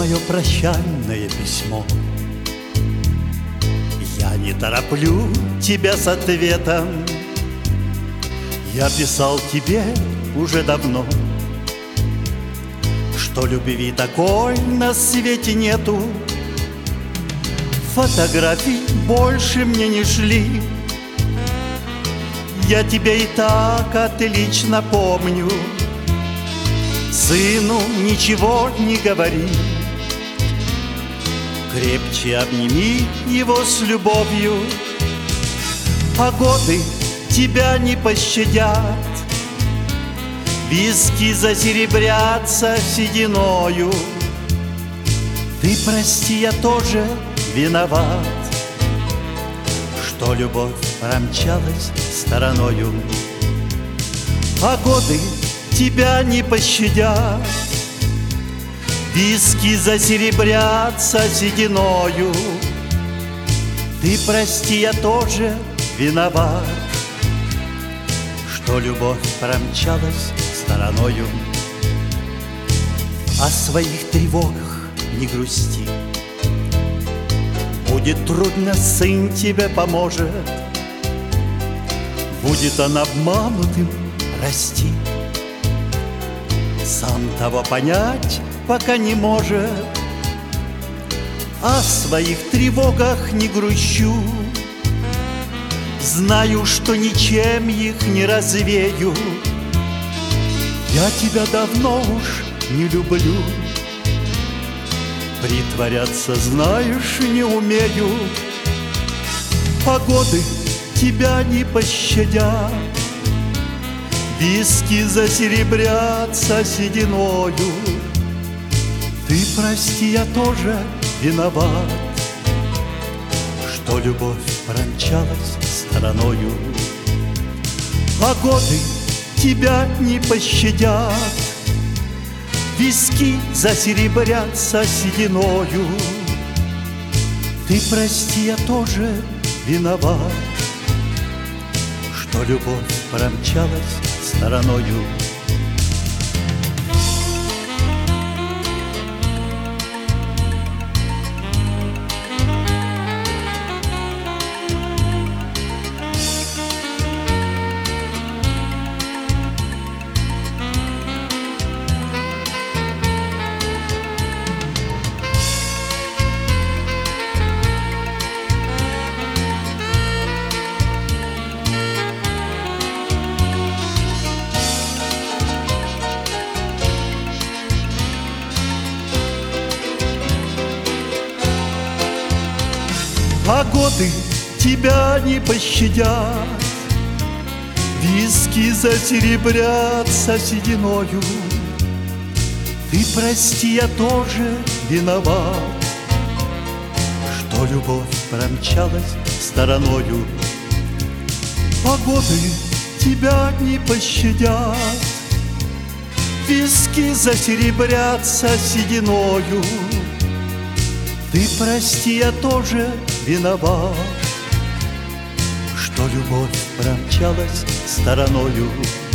мое прощальное письмо. Я не тороплю тебя с ответом. Я писал тебе уже давно, что любви такой на свете нету. Фотографий больше мне не шли. Я тебя и так отлично помню. Сыну ничего не говори, крепче обними его с любовью. А годы тебя не пощадят, виски засеребрятся сединою. Ты прости, я тоже виноват, что любовь промчалась стороною. А годы тебя не пощадят, виски засеребрятся сединою. Ты прости, я тоже виноват, что любовь промчалась стороною. О своих тревогах не грусти, будет трудно, сын тебе поможет. Будет он обманутым расти, сам того понять пока не может. О своих тревогах не грущу, знаю, что ничем их не развею. Я тебя давно уж не люблю, притворяться, знаешь, не умею. А годы тебя не пощадят, виски засеребрятся сединою. Ты прости, я тоже виноват, что любовь промчалась стороною. А годы тебя не пощадят, виски засеребрятся сединою. Ты прости, я тоже виноват, что любовь промчалась стороною. А годы тебя не пощадят, виски засеребрятся сединою. Ты прости, я тоже виноват, что любовь промчалась стороною. А годы тебя не пощадят, виски засеребрятся сединою. Ты прости, я тоже виноват, что любовь промчалась стороною.